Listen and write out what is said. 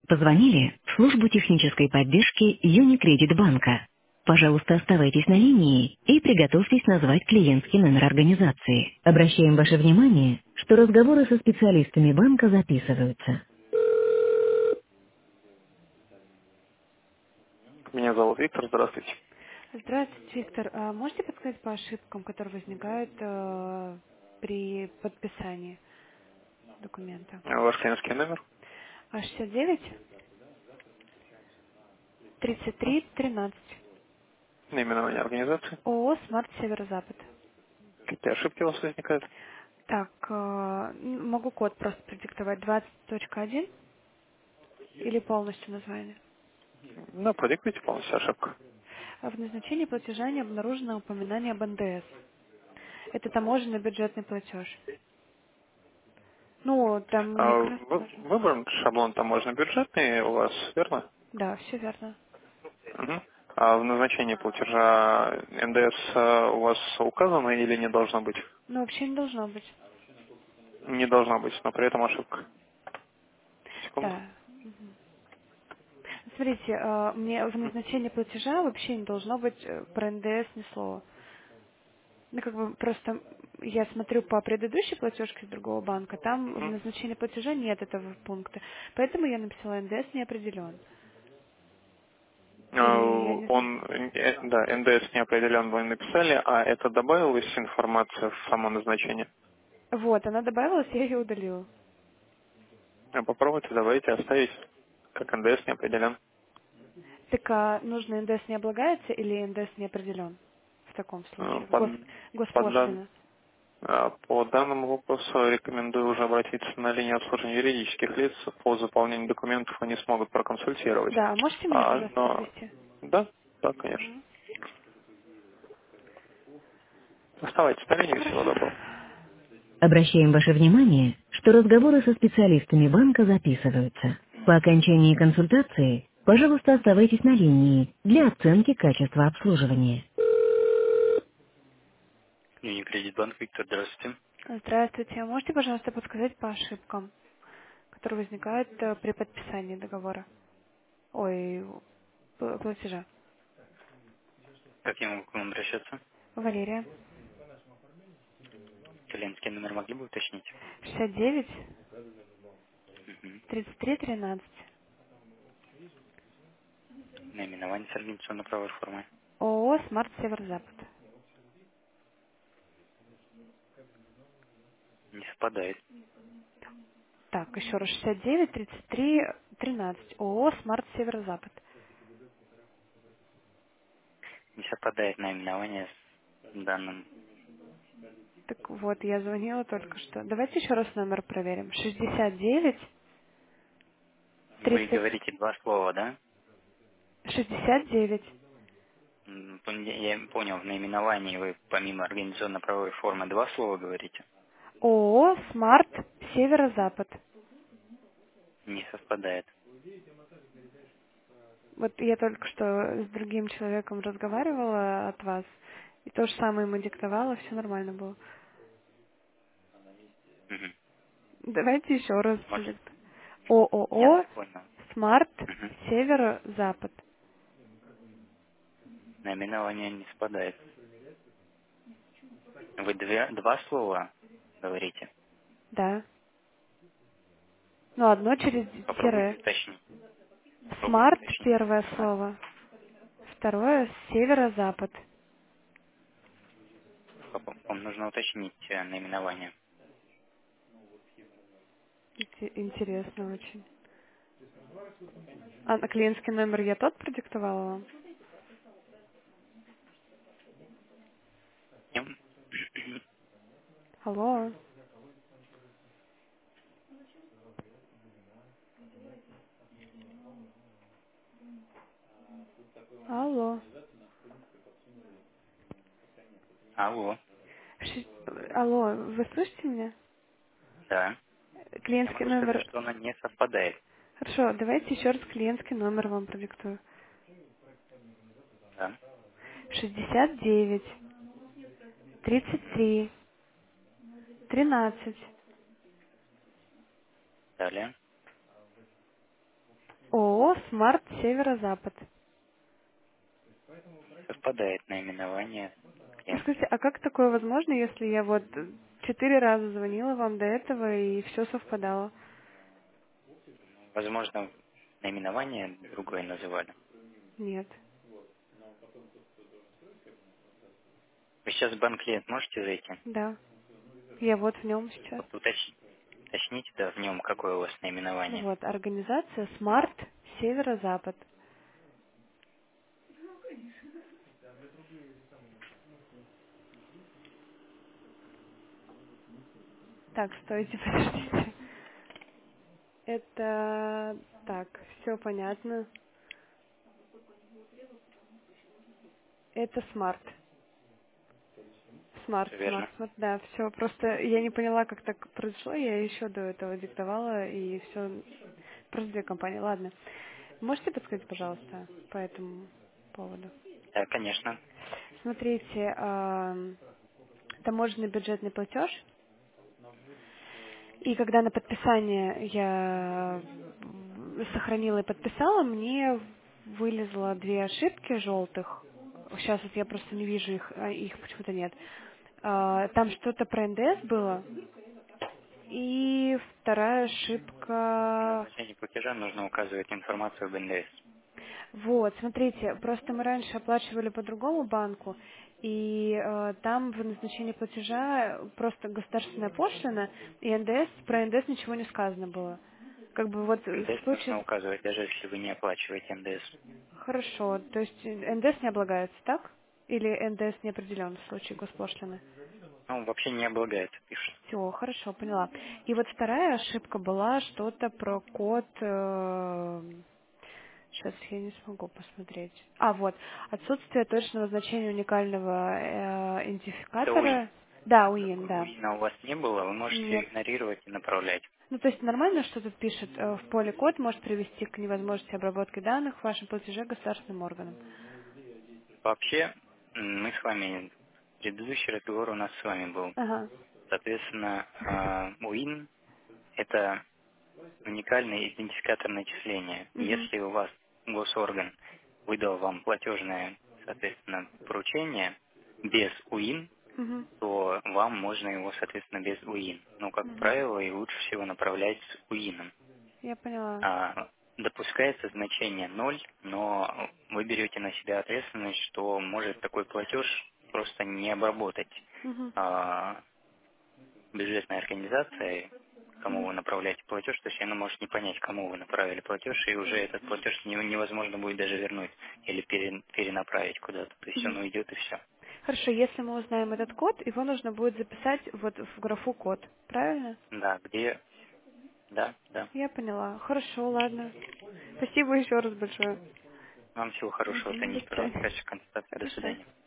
Позвонили в службу технической поддержки Юникредит банка. Пожалуйста, оставайтесь на линии и приготовьтесь назвать клиентский номер организации. Обращаем ваше внимание, что разговоры со специалистами банка записываются. Меня зовут Виктор, здравствуйте. Здравствуйте, Виктор. Можете подсказать по ошибкам, которые возникают при подписании документа? Ваш клиентский номер, А69 33 13. наименование организации, ООО «Смарт Северо-Запад». какие ошибки у вас возникают. Так, могу код просто продиктовать. 20.1 или полностью название. Ну, продиктуйте полностью ошибку. В назначении платежа не обнаружено упоминание об НДС. Это таможенный бюджетный платеж. Ну, там не красный даже. Выбран шаблон таможенно-бюджетный у вас, верно? Да, все верно. Мгм. А в назначении платежа НДС у вас указано или не должно быть? Но вообще не должно быть. Не должна быть, но при этом ошибка. Секунду. Да. Мгм. Смотрите, мне в назначении платежа вообще не должно быть про НДС ни слова. Ну, как бы просто я смотрю по предыдущей платежке с другого банка, там в Мгм. назначении платежа нет этого пункта. Поэтому я написала НДС не определен. Или я не знаю. Да, НДС не определен, вы написали, а это добавилась информация в само назначение? Вот, она добавилась, я ее удалила. Попробуйте, давайте оставить, как НДС не определен. Так нужно НДС не облагается или НДС не определен в таком Э, случае? Под, под дан- Госпошлина. По данному вопросу рекомендую уже обратиться на линию обслуживания юридических лиц. По заполнению документов они смогут проконсультировать. Да, можете меня, пожалуйста, Но провести? да, да, конечно. Мгм. Оставайтесь на линии, всего Хорошо. доброго. Обращаем ваше внимание, что разговоры со специалистами банка записываются. По окончании консультации, пожалуйста, оставайтесь на линии для оценки качества обслуживания. Юникредит банк, Виктор, здравствуйте. Здравствуйте. Можете, пожалуйста, подсказать по ошибкам, которые возникают при подписании договора? Ой, платежа. Как я могу к вам обращаться? Валерия. Клиентский номер могли бы уточнить? 69 Угу. 33 13. Наименование с организационно-правовой формы. ООО «Смарт Северо-Запад». Не совпадает. Так, еще раз. 69 33 13. ООО «Смарт Северо-Запад». Не совпадает наименование с данным. Так вот, я звонила только что. Давайте еще раз номер проверим. 69 Вы 30 говорите два слова, да? 69. Я понял, в наименовании вы помимо организационно-правовой формы два слова говорите. ООО «Смарт Северо-Запад». Не совпадает. Вот я только что с другим человеком разговаривала от вас, и то же самое ему диктовала, все нормально было. Угу. Давайте еще раз. Может, я ООО понял. «Смарт Угу. Северо-Запад». Наименование не совпадает. Вы два слова говорите. Да. Ну, одно через Попробуйте тире. уточнить. Попробуйте «Смарт» уточнить. первое Смарт. слово, второе «Северо-Запад». Вам нужно уточнить наименование. Интересно очень. А на клиентский номер я тот продиктовала вам? М, Алло, алло. Алло, Алло, вы слышите меня? да. Я Клиентский могу сказать, номер. что она не совпадает. Хорошо, давайте еще раз клиентский номер вам продиктую. Да. 69 33 13. Далее. ООО «Смарт Северо-Запад». Совпадает наименование клиента. Скажите, а как такое возможно, если я вот 4 раза звонила вам до этого и все совпадало? Возможно, наименование другое называли. Нет. Вы сейчас в банк-клиент можете зайти? Да. Я вот в нем сейчас. Вот уточните, да, в нем какое у вас наименование. Вот, организация «Смарт Северо-Запад». Так, стойте, подождите. Это... Так, все понятно. Это «Смарт». Смарт, Все смарт, верно. смарт, да, все. Просто я не поняла, как так произошло, я еще до этого диктовала, и все. Просто две компании, ладно. Можете подсказать, пожалуйста, по этому поводу? Да, конечно. Смотрите, таможенный бюджетный платеж, и когда на подписание я сохранила и подписала, мне вылезло две ошибки желтых. Сейчас вот я просто не вижу их, их почему-то нет. Там что-то про НДС было. И вторая При ошибка. назначении платежа нужно указывать информацию об НДС. Вот, смотрите, просто мы раньше оплачивали по другому банку, и там в назначении платежа просто государственная пошлина, и НДС, про НДС ничего не сказано было. Как бы вот в НДС случае... нужно указывать, даже если вы не оплачиваете НДС. Хорошо, то есть НДС не облагается, так? Или НДС не определен в случае госпошлины? Ну, вообще не облагается, пишет. Все, хорошо, поняла. И вот вторая ошибка была что-то про код. Сейчас я не смогу посмотреть. Вот. Отсутствие точного значения уникального Это УИН. идентификатора. Да, УИН, да. УИНа у вас не было, вы можете ее Нет. игнорировать и направлять. Ну, то есть нормально, что тут пишет, в поле код может привести к невозможности обработки данных в вашем платеже государственным органам. Вообще, мы с вами, предыдущий разговор у нас с вами был. Ага. Соответственно, УИН– это уникальный идентификатор начисления. Угу. Если у вас госорган выдал вам платежное, соответственно, поручение без УИН, Угу. то вам можно его, соответственно, без УИН. Но, как Угу. правило, и лучше всего направлять с УИНом. Я поняла. Допускается значение 0, но вы берете на себя ответственность, что может такой платеж просто не обработать Угу. а, бюджетная организация, кому вы направляете платеж, то есть она может не понять, кому вы направили платеж, и уже этот платеж невозможно будет даже вернуть или перенаправить куда-то. То есть он Угу. уйдет и все. Хорошо, если мы узнаем этот код, его нужно будет записать вот в графу код, правильно? Да, где... Да, да. Я поняла. Хорошо, ладно. Спасибо еще раз большое. Вам всего хорошего, Мгм. До Танис, пожалуйста, свидания. консультация. До Хорошо. свидания.